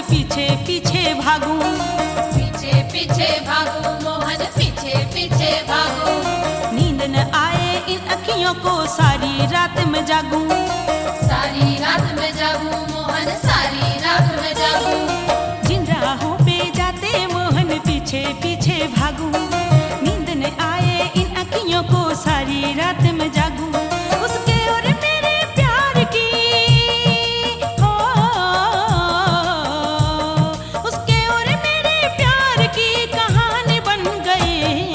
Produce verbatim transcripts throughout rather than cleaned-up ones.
पीछे पीछे भागूं, पीछे पीछे भागूं मोहन पीछे पीछे भागूं। नींद न आए इन अखियों को सारी रात में जागूं, सारी रात में जागूं मोहन सारी रात में जागूं। जिन राहों पे जाते मोहन पीछे पीछे भागूं, नींद न आए इन अखियों को सारी रात में जागूं। उसके और मेरे प्यार की हो, उसके और मेरे प्यार की कहानी बन गई,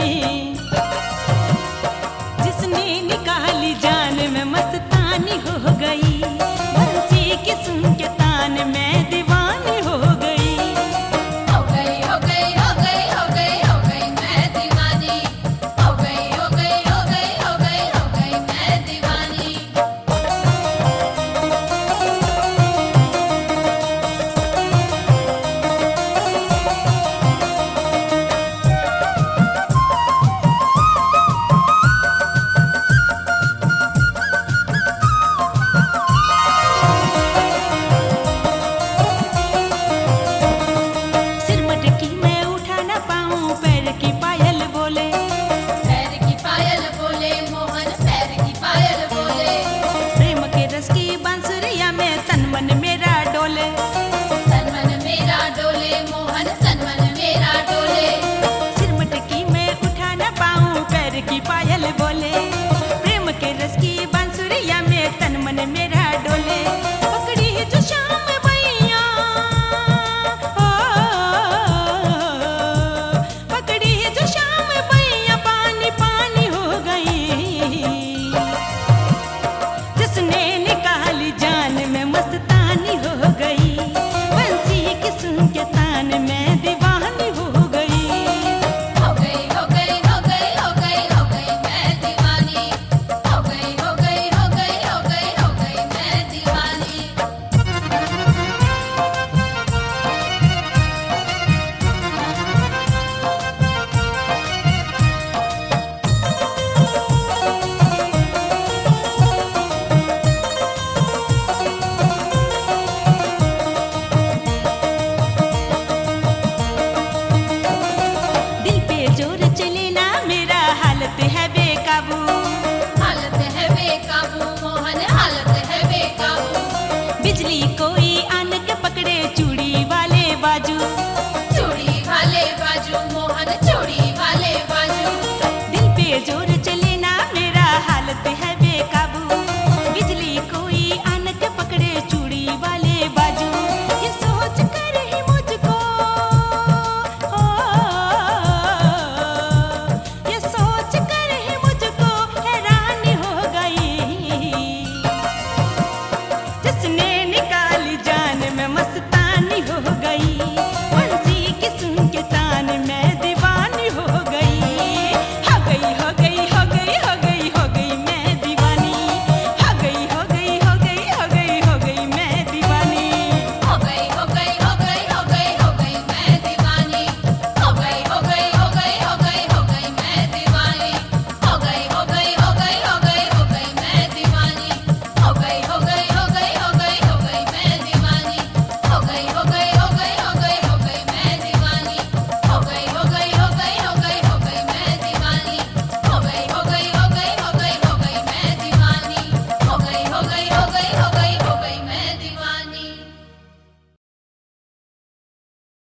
जिसने निकाली जान में मस्तानी हो गई, बंसी की सुन के तान में दीवानी हो गई। हो गई हो गई हो गई हो गई हो गई मैं दीवानी, हो गई हो गई हो गई हो गई हो गई मैं दीवानी। सिर मटकी मैं उठा न पाऊं, पैर की पायल बोले, पैर की पायल बोले मोहन पैर की पायल बोले। प्रेम के रस की बांसुरिया में तन मन मेरा डोले, तन मन मेरा डोले मोहन तन मन मेरा डोले। सिर मटकी मैं उठा न पाऊं, पैर की पायल बोले, प्रेम के रस की बांसुरिया में तन मन मेरा डोले। पकड़ी है जो शाम बैया, ओ, पकड़ी है जो शाम बैया, पानी पानी हो गई, जिसने निकाली जान में मस्तानी हो गई, बंसी की सुन के तान में दीवानी हो गई। हो गई हो गई हो गई हो गई हो गई मैं दीवानी, हो गई हो गई हो गई हो गई हो गई मैं दीवानी। दिल पे जोर चले ना मेरा, हालत है बेकाबू, हालत है बेकाबू मोहन हालत है बेकाबू। बिजली कोई आन के पकड़े चूड़ी वाले बाजू, चूड़ी वाले बाजू मोहन चूड़ी वाले बाजू। दिल पे जोर चले ना मेरा, हालत है बेकाबू, बिजली कोई आन के पकड़े चूड़ी वाले